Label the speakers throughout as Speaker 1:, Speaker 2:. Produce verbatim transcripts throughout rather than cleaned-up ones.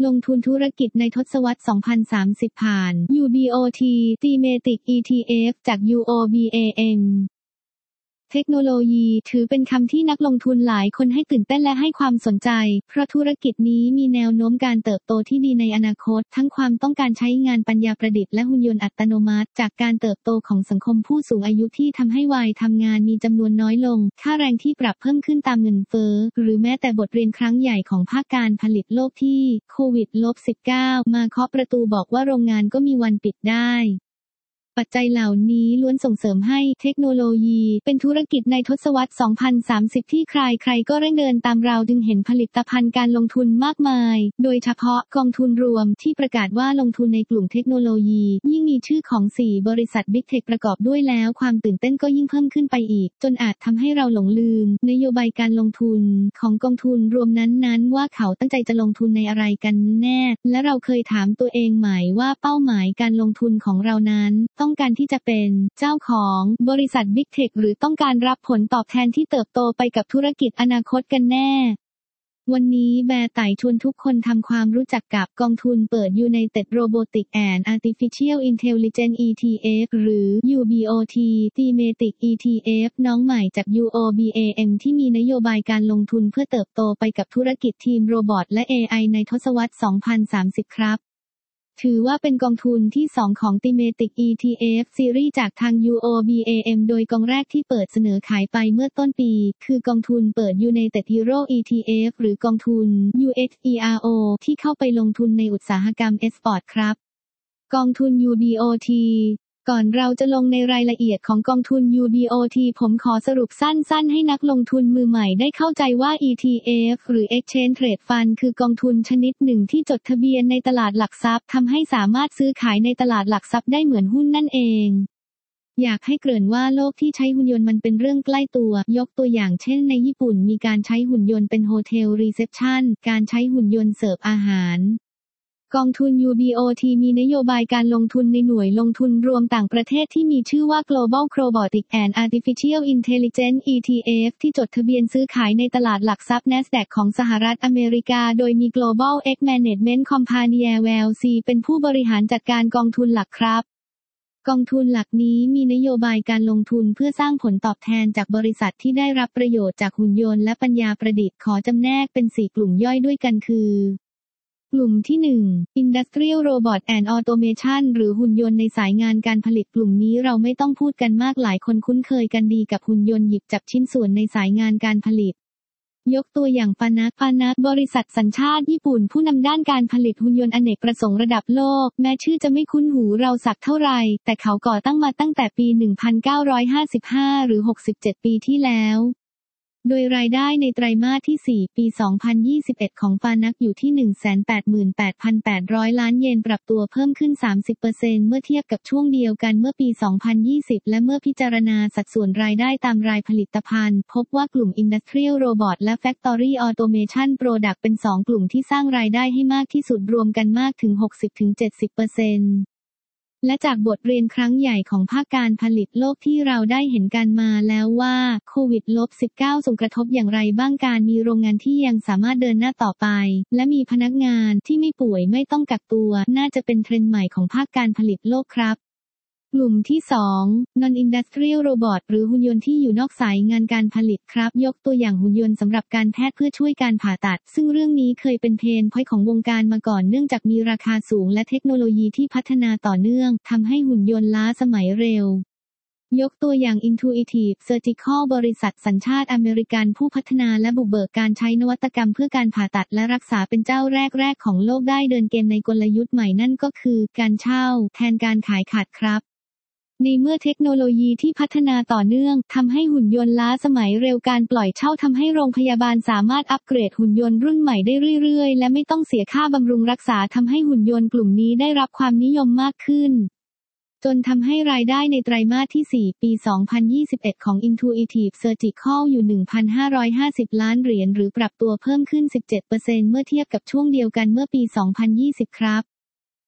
Speaker 1: ลงทุนธุรกิจในทศวรรษ สองพันสามสิบ ผ่าน ยู บี โอ ที Thematic อี ที เอฟ จาก ยู โอ บี เอ เอ็มเทคโนโลยีถือเป็นคำที่นักลงทุนหลายคนให้ตื่นเต้นและให้ความสนใจเพราะธุรกิจนี้มีแนวโน้มการเติบโตที่ดีในอนาคตทั้งความต้องการใช้งานปัญญาประดิษฐ์และหุ่นยนต์อัตโนมัติจากการเติบโตของสังคมผู้สูงอายุที่ทำให้วัยทำงานมีจำนวนน้อยลงค่าแรงที่ปรับเพิ่มขึ้นตามเงินเฟ้อหรือแม้แต่บทเรียนครั้งใหญ่ของภาคการผลิตโลกที่โควิด สิบเก้า มาเคาะประตูบอกว่าโรงงานก็มีวันปิดได้ปัจจัยเหล่านี้ล้วนส่งเสริมให้เทคโนโลยีเป็นธุรกิจในทศวรรษ สองพันสามสิบ ที่ใครๆก็เร่งเดินตามเราจึงเห็นผลิตภัณฑ์การลงทุนมากมายโดยเฉพาะกองทุนรวมที่ประกาศว่าลงทุนในกลุ่มเทคโนโลยียิ่งมีชื่อของสี่บริษัท Big Tech ประกอบด้วยแล้วความตื่นเต้นก็ยิ่งเพิ่มขึ้นไปอีกจนอาจทำให้เราหลงลืมนโยบายการลงทุนของกองทุนรวมนั้นๆว่าเขาตั้งใจจะลงทุนในอะไรกันแน่และเราเคยถามตัวเองไหมว่าเป้าหมายการลงทุนของเรานั้นต้องการที่จะเป็นเจ้าของบริษัท Big Tech หรือต้องการรับผลตอบแทนที่เติบโตไปกับธุรกิจอนาคตกันแน่วันนี้แบร์ไต่ชวนทุกคนทำความรู้จักกับกองทุนเปิด United Robotics and Artificial Intelligence อี ที เอฟ หรือ ยู บี โอ ที Thematic อี ที เอฟ น้องใหม่จาก ยู โอ บี เอ เอ็ม ที่มีนโยบายการลงทุนเพื่อเติบโตไปกับธุรกิจทีมโรบอทและ เอ ไอ ในทศวรรษ สองพันสามสิบ ครับถือว่าเป็นกองทุนที่สองของ Thematic อี ที เอฟ Series จากทาง ยู โอ บี เอ เอ็ม โดยกองแรกที่เปิดเสนอขายไปเมื่อต้นปีคือกองทุนเปิด United Hero อี ที เอฟ หรือกองทุน ยู เอช อี อาร์ โอ ที่เข้าไปลงทุนในอุตสาหกรรม Esport ครับกองทุน ยู บี โอ ที ก่อนเราจะลงในรายละเอียดของกองทุน ยู บี โอ ที ผมขอสรุปสั้นๆให้นักลงทุนมือใหม่ได้เข้าใจว่า อี ที เอฟ หรือ Exchange Trade Fund คือกองทุนชนิดหนึ่งที่จดทะเบียนในตลาดหลักทรัพย์ทำให้สามารถซื้อขายในตลาดหลักทรัพย์ได้เหมือนหุ้นนั่นเองอยากให้เกริ่นว่าโลกที่ใช้หุ่นยนต์มันเป็นเรื่องใกล้ตัวยกตัวอย่างเช่นในญี่ปุ่นมีการใช้หุ่นยนต์เป็นโฮเทลรีเซพชันการใช้หุ่นยนต์เสิร์ฟอาหารกองทุน ยู บี โอ ที มีนโยบายการลงทุนในหน่วยลงทุนรวมต่างประเทศที่มีชื่อว่า Global Robotics and Artificial Intelligence อี ที เอฟ ที่จดทะเบียนซื้อขายในตลาดหลักทรัพย์ NASDAQ ของสหรัฐอเมริกาโดยมี Global X Management Company แอล แอล ซี เป็นผู้บริหารจัดการกองทุนหลักครับกองทุนหลักนี้มีนโยบายการลงทุนเพื่อสร้างผลตอบแทนจากบริษัทที่ได้รับประโยชน์จากหุ่นยนต์และปัญญาประดิษฐ์ขอจำแนกเป็นสี่กลุ่มย่อยด้วยกันคือกลุ่มที่ หนึ่ง Industrial Robot and Automation หรือหุ่นยนต์ในสายงานการผลิตกลุ่มนี้เราไม่ต้องพูดกันมากหลายคนคุ้นเคยกันดีกับหุ่นยนต์หยิบจับชิ้นส่วนในสายงานการผลิตยกตัวอย่างปานักปานักบริษัทสัญชาติญี่ปุ่นผู้นำด้านการผลิตหุ่นยนต์อเนกประสงค์ระดับโลกแม้ชื่อจะไม่คุ้นหูเราสักเท่าไหร่แต่เขาก่อตั้งมาตั้งแต่ปี หนึ่งพันเก้าร้อยห้าสิบห้า หรือ หกสิบเจ็ด ปีที่แล้วโดยรายได้ในไตรมาสที่ สี่ ปี สองพันยี่สิบเอ็ด ของฟานักอยู่ที่ หนึ่งแสนแปดหมื่นแปดพันแปดร้อย ล้านเยนปรับตัวเพิ่มขึ้น สามสิบเปอร์เซ็นต์ เมื่อเทียบกับช่วงเดียวกันเมื่อปี สองพันยี่สิบ และเมื่อพิจารณาสัดส่วนรายได้ตามรายผลิตภัณฑ์พบว่ากลุ่ม Industrial Robot และ Factory Automation Product เป็น สอง กลุ่มที่สร้างรายได้ให้มากที่สุดรวมกันมากถึง หกสิบถึงเจ็ดสิบเปอร์เซ็นต์และจากบทเรียนครั้งใหญ่ของภาคการผลิตโลกที่เราได้เห็นกันมาแล้วว่าโควิด สิบเก้า ส่งกระทบอย่างไรบ้างการมีโรงงานที่ยังสามารถเดินหน้าต่อไปและมีพนักงานที่ไม่ป่วยไม่ต้องกักตัวน่าจะเป็นเทรนด์ใหม่ของภาคการผลิตโลกครับกลุ่มที่ สอง Non-Industrial Robot หรือหุ่นยนต์ที่อยู่นอกสายงานการผลิตครับยกตัวอย่างหุ่นยนต์สำหรับการแพทย์เพื่อช่วยการผ่าตัดซึ่งเรื่องนี้เคยเป็นเพนพอยต์ของวงการมาก่อนเนื่องจากมีราคาสูงและเทคโนโลยีที่พัฒนาต่อเนื่องทำให้หุ่นยนต์ล้าสมัยเร็วยกตัวอย่าง Intuitive Surgical บริษัทสัญชาติอเมริกันผู้พัฒนาและบุกเบิกการใช้นวัตกรรมเพื่อการผ่าตัดและรักษาเป็นเจ้าแรกๆของโลกได้เดินเกมในกลยุทธ์ใหม่นั่นก็คือการเช่าแทนการขายขาดครับในเมื่อเทคโนโลยีที่พัฒนาต่อเนื่องทำให้หุ่นยนต์ล้าสมัยเร็วการปล่อยเช่าทำให้โรงพยาบาลสามารถอัปเกรดหุ่นยนต์รุ่นใหม่ได้เรื่อยๆและไม่ต้องเสียค่าบำรุงรักษาทำให้หุ่นยนต์กลุ่มนี้ได้รับความนิยมมากขึ้นจนทำให้รายได้ในไตรมาสที่ สี่ ปี สองพันยี่สิบเอ็ด ของ Intuitive Surgical อยู่ หนึ่งพันห้าร้อยห้าสิบ ล้านเหรียญหรือปรับตัวเพิ่มขึ้น สิบเจ็ดเปอร์เซ็นต์ เมื่อเทียบกับช่วงเดียวกันเมื่อปี สองพันยี่สิบ ครับ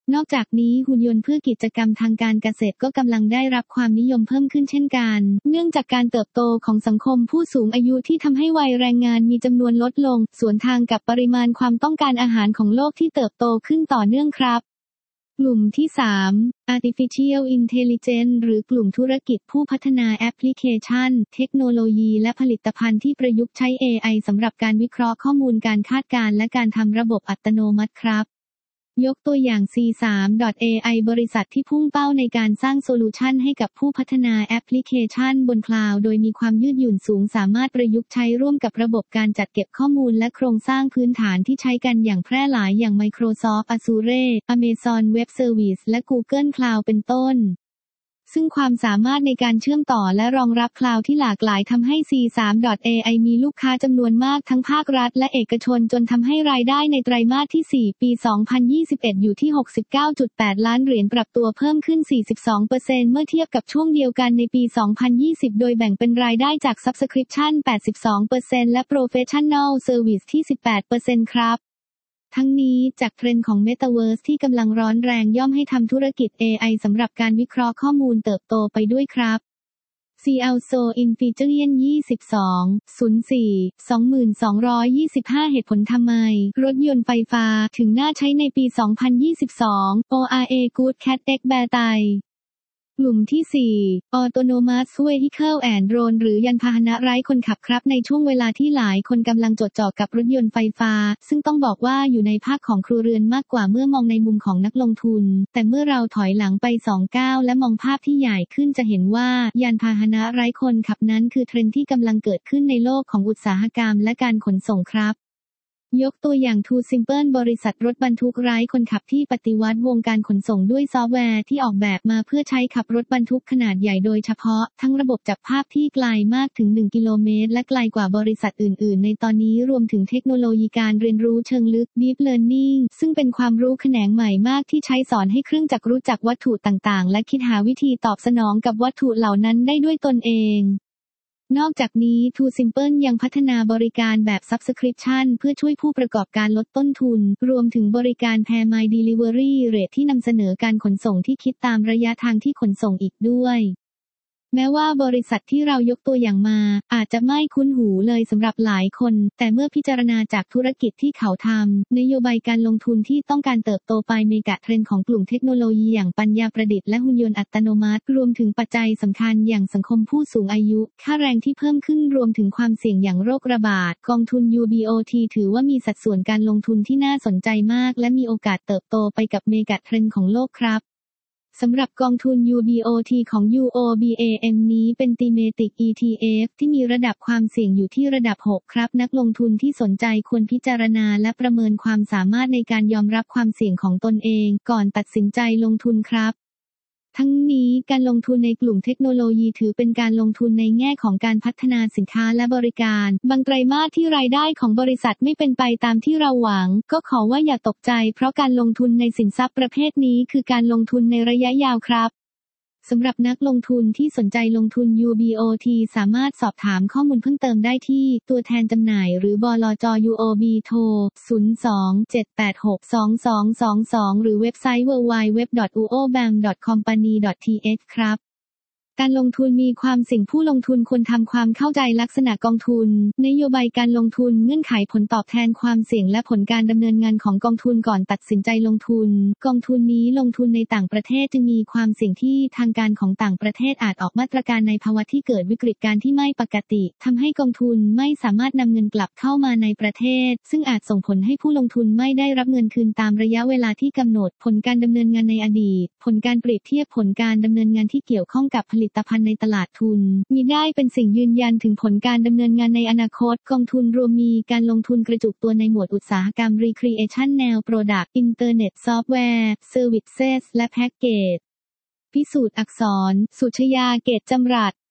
Speaker 1: นอกจากนี้หุ่นยนต์เพื่อกิจกรรมทางการเกษตรก็กำลังได้รับความนิยมเพิ่มขึ้นเช่นกันเนื่องจากการเติบโตของสังคมผู้สูงอายุที่ทำให้วัยแรงงานมีจำนวนลดลงสวนทางกับปริมาณความต้องการอาหารของโลกที่เติบโตขึ้นต่อเนื่องครับกลุ่มที่สาม Artificial Intelligence หรือกลุ่มธุรกิจผู้พัฒนาแอปพลิเคชันเทคโนโลยีและผลิตภัณฑ์ที่ประยุกต์ใช้ เอ ไอ สำหรับการวิเคราะห์ข้อมูลการคาดการณ์และการทำระบบอัตโนมัติครับยกตัวอย่าง ซี สาม เอ ไอ บริษัทที่พุ่งเป้าในการสร้างโซลูชันให้กับผู้พัฒนาแอปพลิเคชันบนคลาวด์โดยมีความยืดหยุ่นสูงสามารถประยุกต์ใช้ร่วมกับระบบการจัดเก็บข้อมูลและโครงสร้างพื้นฐานที่ใช้กันอย่างแพร่หลายอย่าง Microsoft Azure Amazon Web Services และ Google Cloud เป็นต้นซึ่งความสามารถในการเชื่อมต่อและรองรับคลาวด์ที่หลากหลายทำให้ ซี สาม เอ ไอ มีลูกค้าจำนวนมากทั้งภาครัฐและเอกชนจนทำให้รายได้ในไตรมาสที่ สี่ ปี สองพันยี่สิบเอ็ด อยู่ที่ หกสิบเก้าจุดแปด ล้านเหรียญปรับตัวเพิ่มขึ้น สี่สิบสองเปอร์เซ็นต์ เมื่อเทียบกับช่วงเดียวกันในปี สองพันยี่สิบ โดยแบ่งเป็นรายได้จาก Subscription แปดสิบสองเปอร์เซ็นต์ และ Professional Service ที่ สิบแปดเปอร์เซ็นต์ ครับทั้งนี้จากเทรนด์ของ Metaverse ที่กำลังร้อนแรงย่อมให้ทำธุรกิจ เอ ไอ สำหรับการวิเคราะห์ข้อมูลเติบโตไปด้วยครับ ซี แอล โซ in Featurean ยี่สิบสอง ศูนย์สี่ สองพันสองร้อยยี่สิบห้า เหตุผลทำไมรถยนต์ไฟฟ้าถึงน่าใช้ในปี สองพันยี่สิบสอง โอ อาร์ เอ Good Cat X Bear ไตกลุ่มที่ สี่ Autonomous Vehicle and Drone หรือยานพาหนะไร้คนขับครับในช่วงเวลาที่หลายคนกำลังจดจ่อกับรถยนต์ไฟฟ้าซึ่งต้องบอกว่าอยู่ในภาคของครัวเรือนมากกว่าเมื่อมองในมุมของนักลงทุนแต่เมื่อเราถอยหลังไปสองก้าวและมองภาพที่ใหญ่ขึ้นจะเห็นว่ายานพาหนะไร้คนขับนั้นคือเทรนด์ที่กำลังเกิดขึ้นในโลกของอุตสาหกรรมและการขนส่งครับยกตัวอย่าง Too Simple บริษัทรถบรรทุกไร้คนขับที่ปฏิวัติวงการขนส่งด้วยซอฟต์แวร์ที่ออกแบบมาเพื่อใช้ขับรถบรรทุกขนาดใหญ่โดยเฉพาะทั้งระบบจับภาพที่ไกลมากถึงหนึ่งกิโลเมตรและไกลกว่าบริษัทอื่นๆในตอนนี้รวมถึงเทคโนโลยีการเรียนรู้เชิงลึก Deep Learning ซึ่งเป็นความรู้แขนงใหม่มากที่ใช้สอนให้เครื่องจักรรู้จักวัตถุต่างๆและคิดหาวิธีตอบสนองกับวัตถุเหล่านั้นได้ด้วยตนเองนอกจากนี้ Too Simple ยังพัฒนาบริการแบบ Subscription เพื่อช่วยผู้ประกอบการลดต้นทุนรวมถึงบริการ Pair My Delivery Rate ที่นำเสนอการขนส่งที่คิดตามระยะทางที่ขนส่งอีกด้วยแม้ว่าบริษัทที่เรายกตัวอย่างมาอาจจะไม่คุ้นหูเลยสำหรับหลายคนแต่เมื่อพิจารณาจากธุรกิจที่เขาทำนโยบายการลงทุนที่ต้องการเติบโตไปเมกะเทรนด์ของกลุ่มเทคโนโลยีอย่างปัญญาประดิษฐ์และหุ่นยนต์อัตโนมัติรวมถึงปัจจัยสำคัญอย่างสังคมผู้สูงอายุค่าแรงที่เพิ่มขึ้นรวมถึงความเสี่ยงอย่างโรคระบาดกองทุน ยู บี โอ ที ถือว่ามีสัดส่วนการลงทุนที่น่าสนใจมากและมีโอกาสเติบโตไปกับเมกะเทรนด์ของโลกครับสำหรับกองทุน ยู บี โอ ที ของ ยู โอ บี เอ เอ็ม นี้เป็น Thematic อี ที เอฟ ที่มีระดับความเสี่ยงอยู่ที่ระดับ หก ครับนักลงทุนที่สนใจควรพิจารณาและประเมินความสามารถในการยอมรับความเสี่ยงของตนเองก่อนตัดสินใจลงทุนครับทั้งนี้การลงทุนในกลุ่มเทคโนโลยีถือเป็นการลงทุนในแง่ของการพัฒนาสินค้าและบริการบางไตรมาสที่รายได้ของบริษัทไม่เป็นไปตามที่เราหวังก็ขอว่าอย่าตกใจเพราะการลงทุนในสินทรัพย์ประเภทนี้คือการลงทุนในระยะยาวครับสำหรับนักลงทุนที่สนใจลงทุน ยู บี โอ ที สามารถสอบถามข้อมูลเพิ่มเติมได้ที่ตัวแทนจำหน่ายหรือบลจ. ยู โอ บี โทร ศูนย์ สอง เจ็ด แปด หก สอง สอง สอง สอง หรือเว็บไซต์ ดับเบิลยู ดับเบิลยู ดับเบิลยู ดอท อู โอ แบม ดอท คอมพานี ดอท ที เอช ครับการลงทุนมีความสิ่งผู้ลงทุนควรทำความเข้าใจลักษณะกองทุนนโยบายการลงทุนเงื่อนไขผลตอบแทนความเสี่ยงและผลการดำเนินงานของกองทุนก่อนตัดสินใจลงทุนกองทุนนี้ลงทุนในต่างประเทศจึงมีความเสี่ยงที่ทางการของต่างประเทศอาจออกมาตรการในภาวะที่เกิดวิกฤตการณ์ที่ไม่ปกติทำให้กองทุนไม่สามารถนำเงินกลับเข้ามาในประเทศซึ่งอาจส่งผลให้ผู้ลงทุนไม่ได้รับเงินคืนตามระยะเวลาที่กำหนดผลการดำเนินงานในอดีตผลการเปรียบเทียบผลการดำเนินงานที่เกี่ยวข้องกับผลิตภัณฑ์ในตลาดทุนมีได้เป็นสิ่งยืนยันถึงผลการดำเนินงานในอนาคตกองทุนรวมมีการลงทุนกระจุกตัวในหมวดอุตสาหกรรม Recreation แนว Product Internet Software Services และ Package พิสูจน์อักษรสุชยาเกตจำรัด